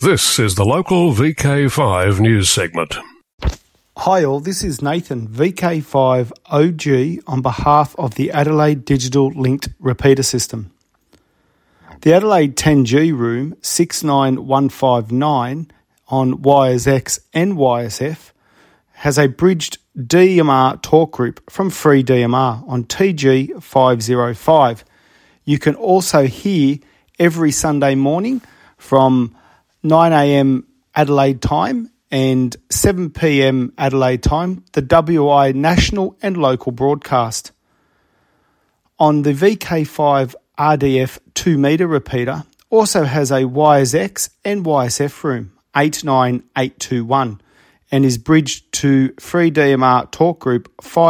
This is the local VK5 news segment. Hi all, this is Nathan, VK5 OG, on behalf of the Adelaide Digital Linked Repeater System. The Adelaide 10G room 69159 on wires X and YSF has a bridged DMR talk group from Free DMR on TG505. You can also hear every Sunday morning from 9 a.m. Adelaide time and 7 p.m. Adelaide time, the WI national and local broadcast. On the VK5 RDF 2 metre repeater also has a YSX and YSF room 89821 and is bridged to Free DMR talk group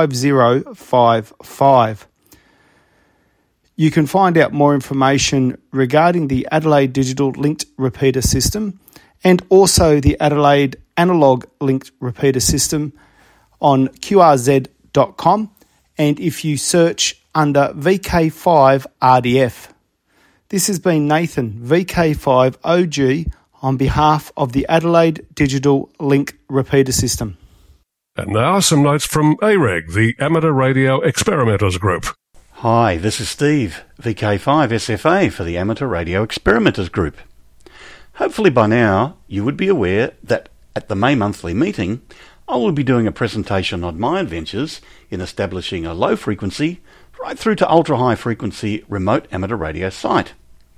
5055. You can find out more information regarding the Adelaide Digital Linked Repeater System and also the Adelaide Analog Linked Repeater System on qrz.com and if you search under VK5 RDF. This has been Nathan, VK5 OG, on behalf of the Adelaide Digital Link Repeater System. And now some notes from AREG, the Amateur Radio Experimenters Group. Hi, this is Steve, VK5 SFA for the Amateur Radio Experimenters Group. Hopefully by now you would be aware that at the May monthly meeting I will be doing a presentation on my adventures in establishing a low frequency right through to ultra high frequency remote amateur radio site.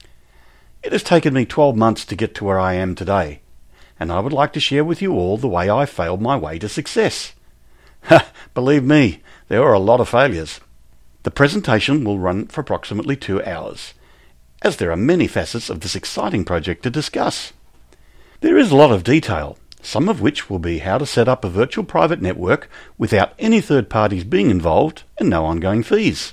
It has taken me 12 months to get to where I am today, and I would like to share with you all the way I failed my way to success. Believe me, there are a lot of failures. The presentation will run for approximately 2 hours, as there are many facets of this exciting project to discuss. There is a lot of detail, some of which will be how to set up a virtual private network without any third parties being involved and no ongoing fees.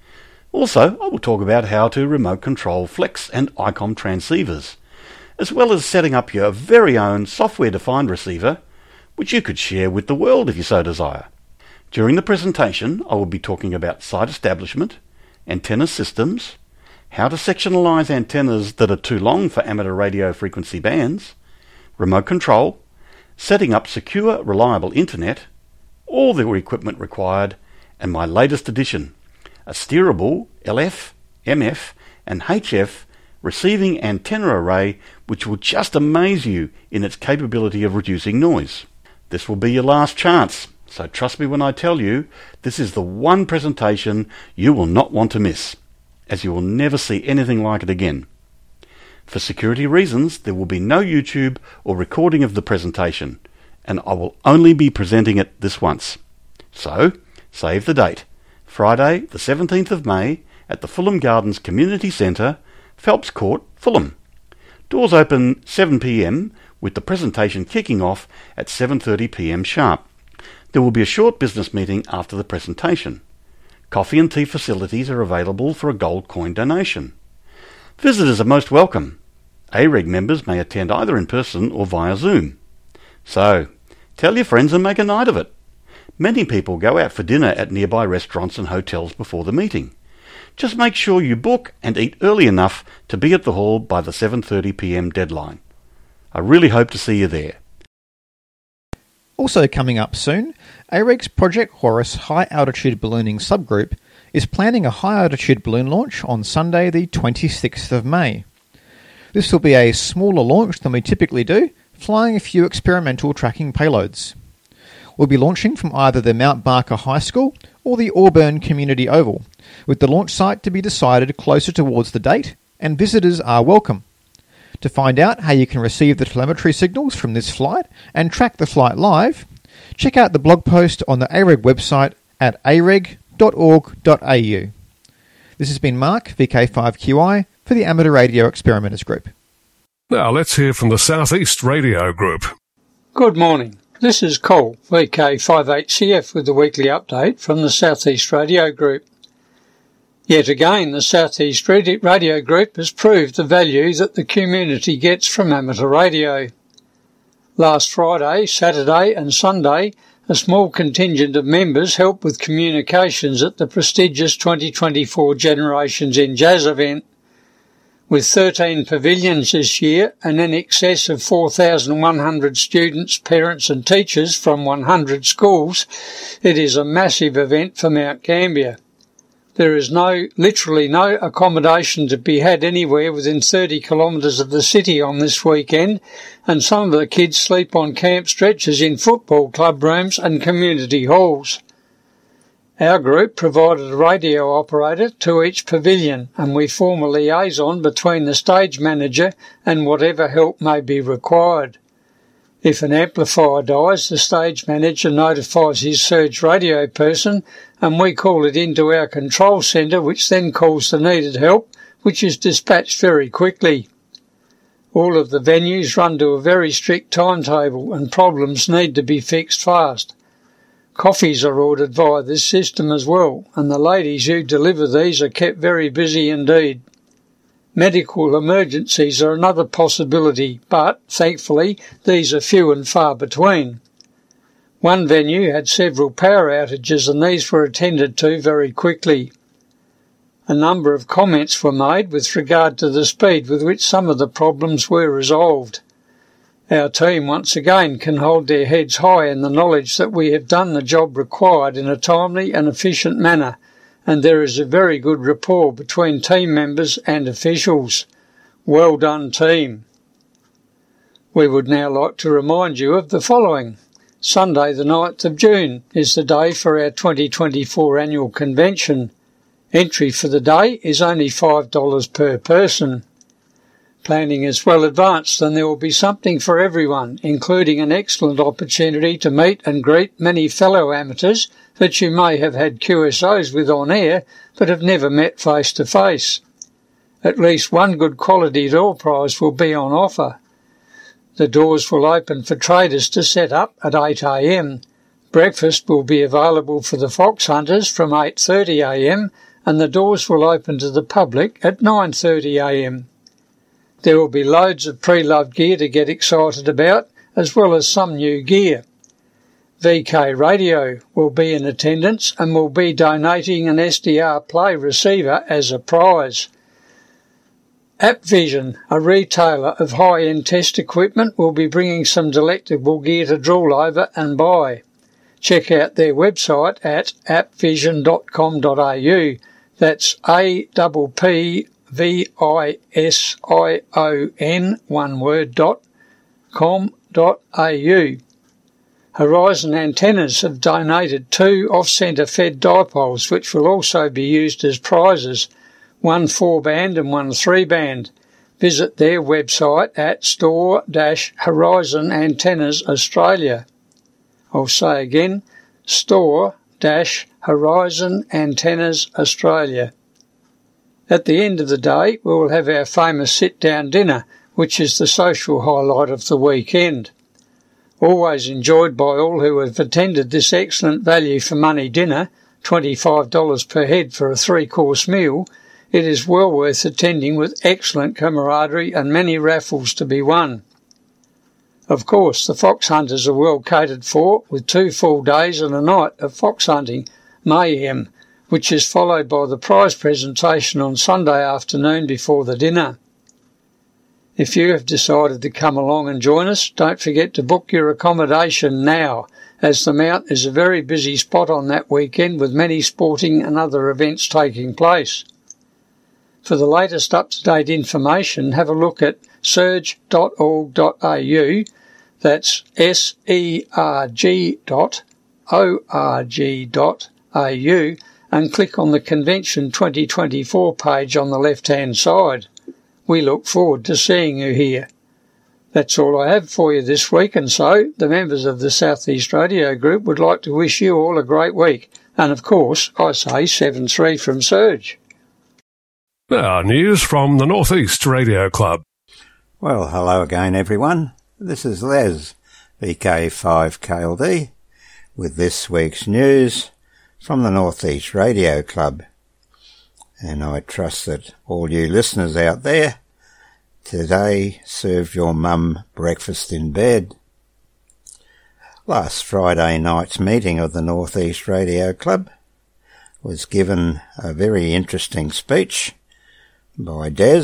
Also, I will talk about how to remote control Flex and ICOM transceivers, as well as setting up your very own software-defined receiver, which you could share with the world if you so desire. During the presentation, I will be talking about site establishment, antenna systems, how to sectionalize antennas that are too long for amateur radio frequency bands, remote control, setting up secure, reliable internet, all the equipment required, and my latest addition, a steerable LF, MF, and HF receiving antenna array which will just amaze you in its capability of reducing noise. This will be your last chance, so trust me when I tell you this is the one presentation you will not want to miss, as you will never see anything like it again. For security reasons, there will be no YouTube or recording of the presentation, and I will only be presenting it this once. So, save the date, Friday the 17th of May at the Fulham Gardens Community Centre, Phelps Court, Fulham. Doors open 7 p.m, with the presentation kicking off at 7:30 p.m. sharp. There will be a short business meeting after the presentation. Coffee and tea facilities are available for a gold coin donation. Visitors are most welcome. AREG members may attend either in person or via Zoom. So, tell your friends and make a night of it. Many people go out for dinner at nearby restaurants and hotels before the meeting. Just make sure you book and eat early enough to be at the hall by the 7:30 p.m. deadline. I really hope to see you there. Also coming up soon, AREG's Project Horus High Altitude Ballooning subgroup is planning a high altitude balloon launch on Sunday the 26th of May. This will be a smaller launch than we typically do, flying a few experimental tracking payloads. We'll be launching from either the Mount Barker High School or the Auburn Community Oval, with the launch site to be decided closer towards the date, and visitors are welcome. To find out how you can receive the telemetry signals from this flight and track the flight live, check out the blog post on the AREG website at areg.org.au. This has been Mark, VK5QI, for the Amateur Radio Experimenters Group. Now let's hear from the Southeast Radio Group. Good morning. This is Cole, VK58CF, with the weekly update from the Southeast Radio Group. Yet again, the Southeast Radio Group has proved the value that the community gets from amateur radio. Last Friday, Saturday and Sunday, a small contingent of members helped with communications at the prestigious 2024 Generations in Jazz event. With 13 pavilions this year and in excess of 4,100 students, parents and teachers from 100 schools, it is a massive event for Mount Gambier. There is literally no accommodation to be had anywhere within 30 kilometres of the city on this weekend, and some of the kids sleep on camp stretchers in football club rooms and community halls. Our group provided a radio operator to each pavilion, and we form a liaison between the stage manager and whatever help may be required. If an amplifier dies, the stage manager notifies his surge radio person, and we call it into our control centre, which then calls the needed help, which is dispatched very quickly. All of the venues run to a very strict timetable, and problems need to be fixed fast. Coffees are ordered via this system as well, and the ladies who deliver these are kept very busy indeed. Medical emergencies are another possibility, but, thankfully, these are few and far between. One venue had several power outages, and these were attended to very quickly. A number of comments were made with regard to the speed with which some of the problems were resolved. Our team once again can hold their heads high in the knowledge that we have done the job required in a timely and efficient manner, and there is a very good rapport between team members and officials. Well done, team. We would now like to remind you of the following. Sunday the 9th of June is the day for our 2024 annual convention. Entry for the day is only $5 per person. Planning is well advanced, and there will be something for everyone, including an excellent opportunity to meet and greet many fellow amateurs that you may have had QSOs with on air but have never met face to face. At least one good quality door prize will be on offer. The doors will open for traders to set up at 8 a.m. Breakfast will be available for the fox hunters from 8:30 a.m. and the doors will open to the public at 9:30 a.m. There will be loads of pre-loved gear to get excited about, as well as some new gear. VK Radio will be in attendance and will be donating an SDR Play receiver as a prize. AppVision, a retailer of high-end test equipment, will be bringing some delectable gear to drool over and buy. Check out their website at appvision.com.au. That's APPVISION, one word, .com.au. Horizon Antennas have donated 2 off-centre fed dipoles, which will also be used as prizes, one 4-band and one 3-band. Visit their website at store-Horizon Antennas Australia. I'll say again, store-Horizon Antennas Australia. At the end of the day, we will have our famous sit-down dinner, which is the social highlight of the weekend. Always enjoyed by all who have attended this excellent value for money dinner, $25 per head for a 3-course meal, it is well worth attending with excellent camaraderie and many raffles to be won. Of course, the fox hunters are well catered for, with 2 full days and a night of fox hunting mayhem, which is followed by the prize presentation on Sunday afternoon before the dinner. If you have decided to come along and join us, don't forget to book your accommodation now, as the Mount is a very busy spot on that weekend with many sporting and other events taking place. For the latest up-to-date information, have a look at surge.org.au, that's serg.org.au, and click on the Convention 2024 page on the left-hand side. We look forward to seeing you here. That's all I have for you this week, and so the members of the South East Radio Group would like to wish you all a great week. And of course, I say 7-3 from Surge. Now, news from the North East Radio Club. Well, hello again, everyone. This is Les, VK5KLD, with this week's news from the North East Radio Club. And I trust that all you listeners out there today served your mum breakfast in bed. Last Friday night's meeting of the North East Radio Club was given a very interesting speech by Des,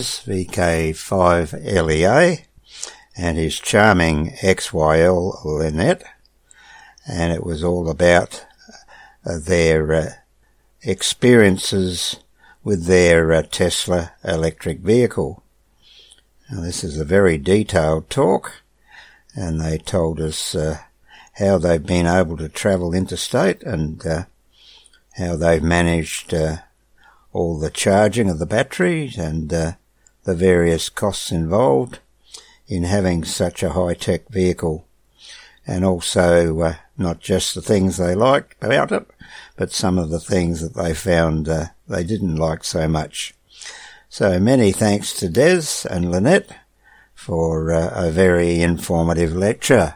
VK5LEA, and his charming XYL Lynette, and it was all about their experiences with their Tesla electric vehicle. Now, this is a very detailed talk, and they told us how they've been able to travel interstate and how they've managed all the charging of the batteries and the various costs involved in having such a high-tech vehicle, and also not just the things they liked about it, but some of the things that they found they didn't like so much. So many thanks to Des and Lynette for a very informative lecture.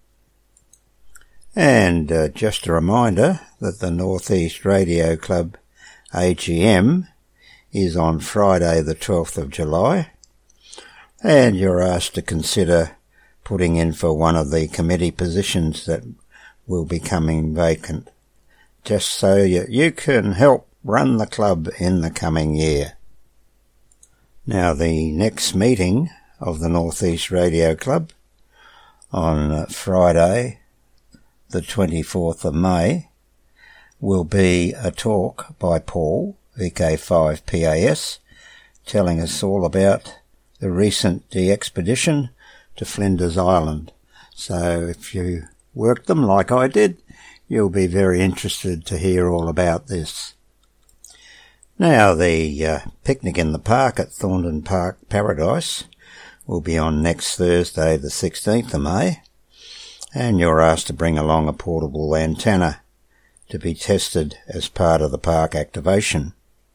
And just a reminder that the North East Radio Club AGM is on Friday the 12th of July, and you're asked to consider putting in for one of the committee positions that will be coming vacant, just so you can help run the club in the coming year. Now, the next meeting of the North East Radio Club on Friday the 24th of May will be a talk by Paul, VK5PAS, telling us all about the recent expedition to Flinders Island. So if you worked them like I did, you'll be very interested to hear all about this. Now, the picnic in the park at Thornton Park Paradise will be on next Thursday the 16th of May, and you're asked to bring along a portable antenna to be tested as part of the park activation.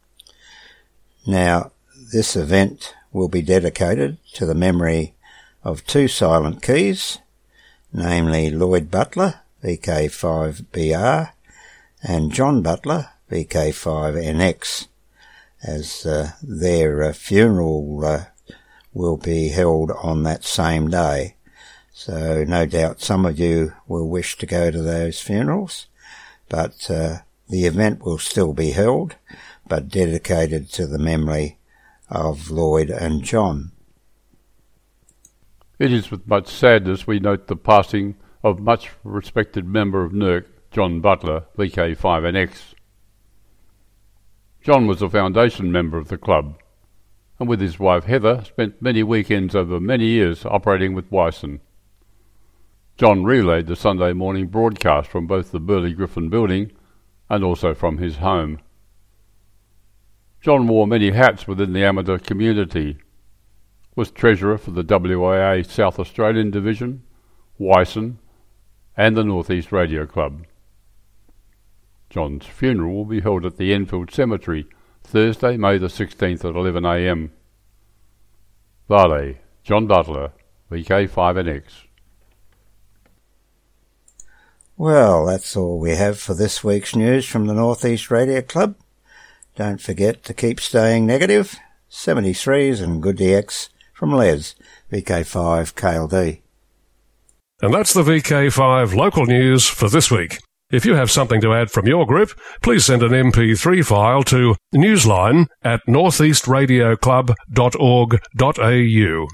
Now, this event will be dedicated to the memory of two silent keys, namely Lloyd Butler, VK5BR, and John Butler, VK5NX, as their funeral will be held on that same day. So no doubt some of you will wish to go to those funerals, but the event will still be held, but dedicated to the memory of Lloyd and John. It is with much sadness we note the passing of much respected member of NERC, John Butler, VK5NX. John was a foundation member of the club, and with his wife Heather spent many weekends over many years operating with Wyson. John relayed the Sunday morning broadcast from both the Burley Griffin building and also from his home. John wore many hats within the amateur community, was treasurer for the WIA South Australian Division, Wyson, and the North East Radio Club. John's funeral will be held at the Enfield Cemetery Thursday, May the 16th at 11 a.m. Vale, John Butler, VK5NX. Well, that's all we have for this week's news from the North East Radio Club. Don't forget to keep staying negative. 73s and good DX from Les, VK5 KLD. And that's the VK5 local news for this week. If you have something to add from your group, please send an MP3 file to newsline@northeastradioclub.org.au.